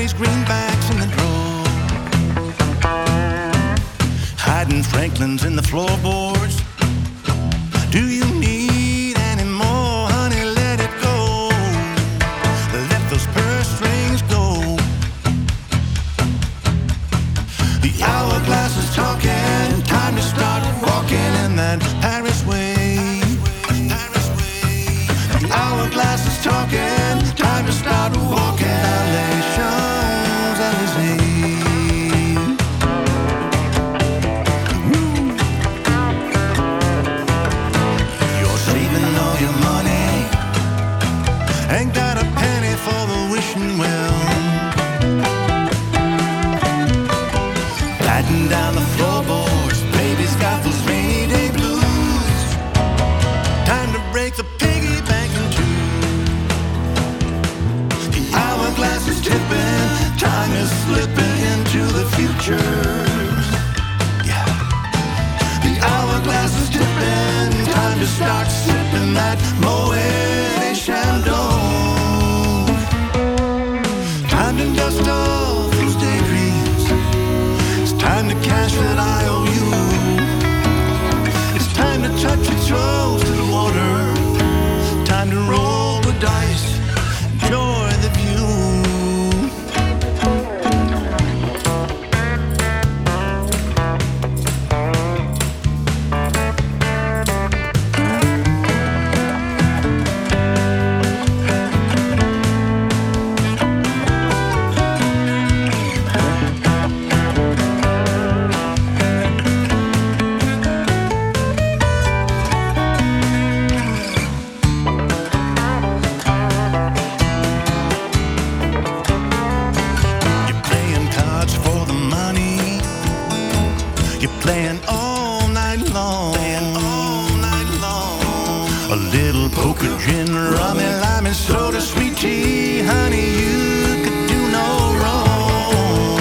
these greenbacks in the drawer. Hiding Franklins in the floorboards. Do you need any more, honey? Let it go. Let those purse strings go. The hourglass is talking. Time to start walking in that Paris way. The hourglass is talking. Time to start walking. Alley Champs-Élysées. Ain't got a penny for the wishing well. Patting down the floorboards, baby's got those rainy day blues. Time to break the piggy bank in two. The hourglass is tipping, time is slipping into the future. Yeah. The hourglass is tipping, time to start sipping that Moet Chandon. Time to dust off those daydreams. It's time to cash that IOU. It's time to touch your toes to the water. Time to roll the dice. Enjoy the view. Playing all night long. A little poker, gin, rum, and lime, and soda, sweet tea. Honey, you could do no wrong.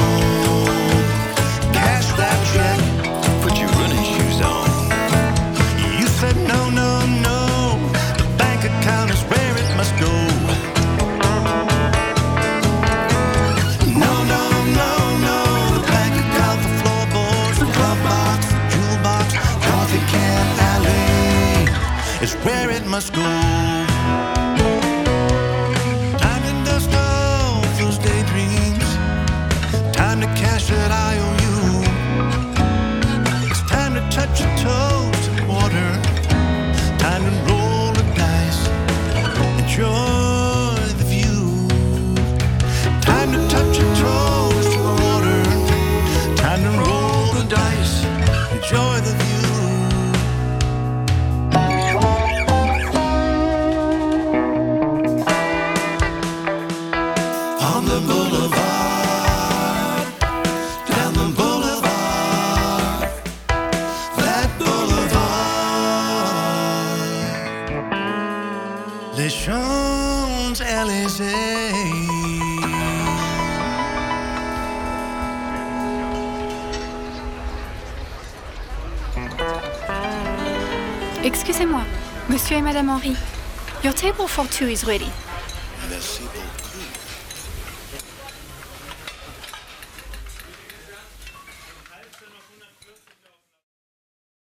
Cash that check. Put your running shoes on. You said no, no, no. The bank account is where it must go. No, no, no, no. The bank account, the floorboards, the glove box, the jewel box, coffee can alley is where it must go. Time to dust off those daydreams. Time to cash that IOU. It's time to touch your toes in water. Time to roll the dice. Enjoy the view. Time to touch your toes in water. Time to roll the dice. Enjoy the view. On the boulevard, down the boulevard, that boulevard, Les Champs-Élysées. Excusez-moi, Monsieur et Madame Henry. Your table for two is ready. Merci beaucoup.